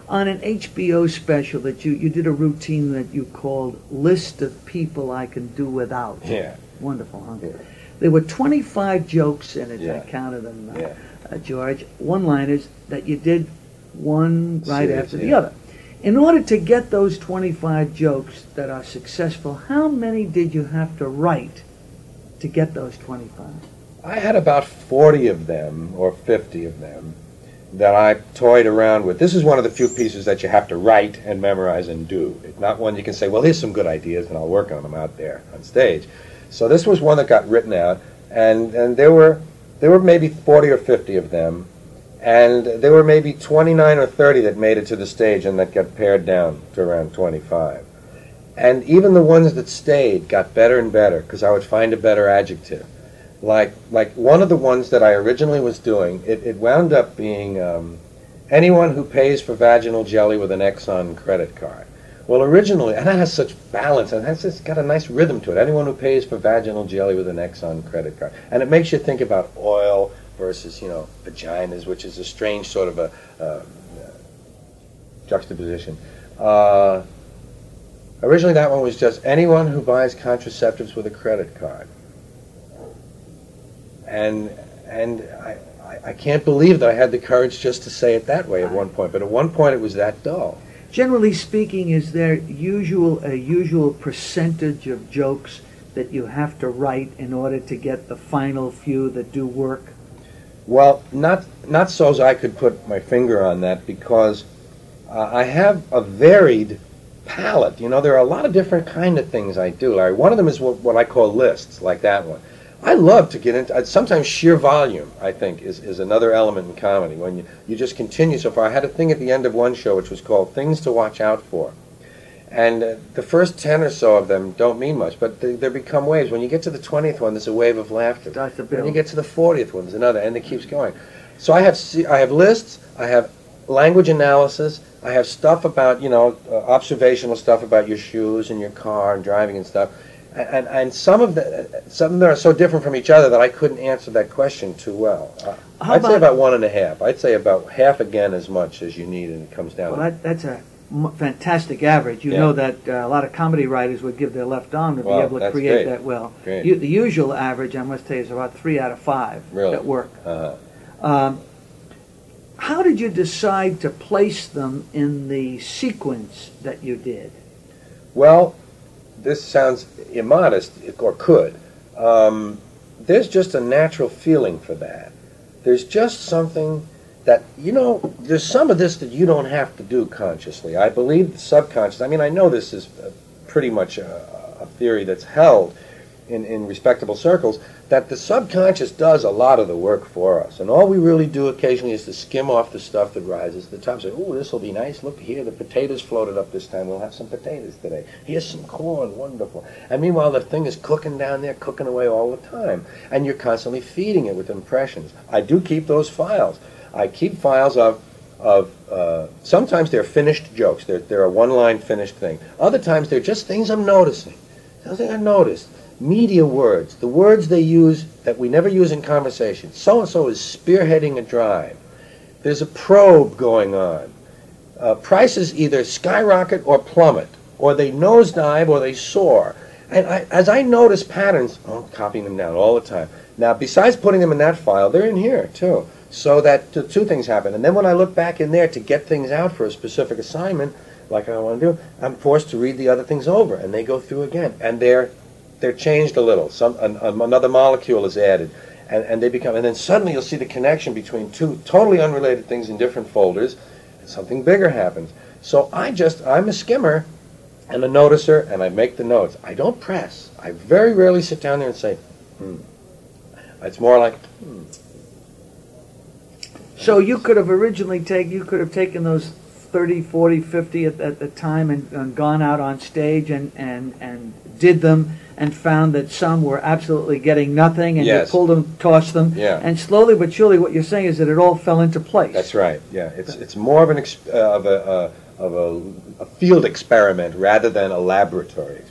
On an HBO special that you did a routine that you called List of People I Can Do Without. Yeah. Wonderful, huh? Yeah. There were 25 jokes in it. Yeah. I counted them, Yeah. George. One-liners that you did one right Series, after the yeah. other. In order to get those 25 jokes that are successful, how many did you have to write to get those 25? I had about 40 of them, or 50 of them, that I toyed around with. This is one of the few pieces that you have to write and memorize and do. It's not one you can say, well, here's some good ideas, and I'll work on them out there on stage. So this was one that got written out, and there were maybe 40 or 50 of them, and there were maybe 29 or 30 that made it to the stage and that got pared down to around 25. And even the ones that stayed got better and better, because I would find a better adjective. Like one of the ones that I originally was doing, it wound up being anyone who pays for vaginal jelly with an Exxon credit card. Well, originally, and that has such balance, and it's got a nice rhythm to it. Anyone who pays for vaginal jelly with an Exxon credit card. And it makes you think about oil versus, vaginas, which is a strange sort of a juxtaposition. Originally, that one was just anyone who buys contraceptives with a credit card. And I can't believe that I had the courage just to say it that way at one point. But at one point, it was that dull. Generally speaking, is there a usual percentage of jokes that you have to write in order to get the final few that do work? Well, not so as I could put my finger on that, because I have a varied palette. There are a lot of different kind of things I do. One of them is what I call lists, like that one. I love to get into, sometimes sheer volume, I think, is another element in comedy, when you just continue so far. I had a thing at the end of one show which was called Things to Watch Out For. And the first 10 or so of them don't mean much, but they become waves. When you get to the 20th one, there's a wave of laughter. When you get to the 40th one, there's another, and it keeps going. So I have lists, I have language analysis, I have stuff about, observational stuff about your shoes and your car and driving and stuff. And some of them are so different from each other that I couldn't answer that question too well. I'd say about 1.5. I'd say about half again as much as you need, and it comes down. Well, that's a fantastic average. You know that a lot of comedy writers would give their left arm to be able to create that well. Great. The usual average, I must tell you, is about 3 out of 5 that work. How did you decide to place them in the sequence that you did? Well, this sounds immodest, or could. There's just a natural feeling for that. There's just something that, there's some of this that you don't have to do consciously. I believe the subconscious, I know this is pretty much a theory that's held in respectable circles, that the subconscious does a lot of the work for us. And all we really do occasionally is to skim off the stuff that rises to the top. Say, oh, this will be nice. Look here, the potatoes floated up this time. We'll have some potatoes today. Here's some corn. Wonderful. And meanwhile, the thing is cooking down there, cooking away all the time. And you're constantly feeding it with impressions. I do keep those files. I keep files of sometimes they're finished jokes. They're a one-line finished thing. Other times they're just things I'm noticing. Something I noticed. Media words, the words they use that we never use in conversation. So-and-so is spearheading a drive. There's a probe going on. Prices either skyrocket or plummet, or they nosedive or they soar. And as I notice patterns, I'm copying them down all the time. Now, besides putting them in that file, they're in here, too. So that two things happen. And then when I look back in there to get things out for a specific assignment, like I want to do, I'm forced to read the other things over, and they go through again. And they're changed a little. Another molecule is added, and they become. And then suddenly you'll see the connection between two totally unrelated things in different folders, and something bigger happens. So I'm a skimmer and a noticer, and I make the notes. I don't press. I very rarely sit down there and say, It's more like, So you could have originally taken those 30, 40, 50 at the time and gone out on stage and did them, and found that some were absolutely getting nothing, and you pulled them, tossed them, and slowly but surely, what you're saying is that it all fell into place. That's right. Yeah, it's more of a field experiment rather than a laboratory experiment.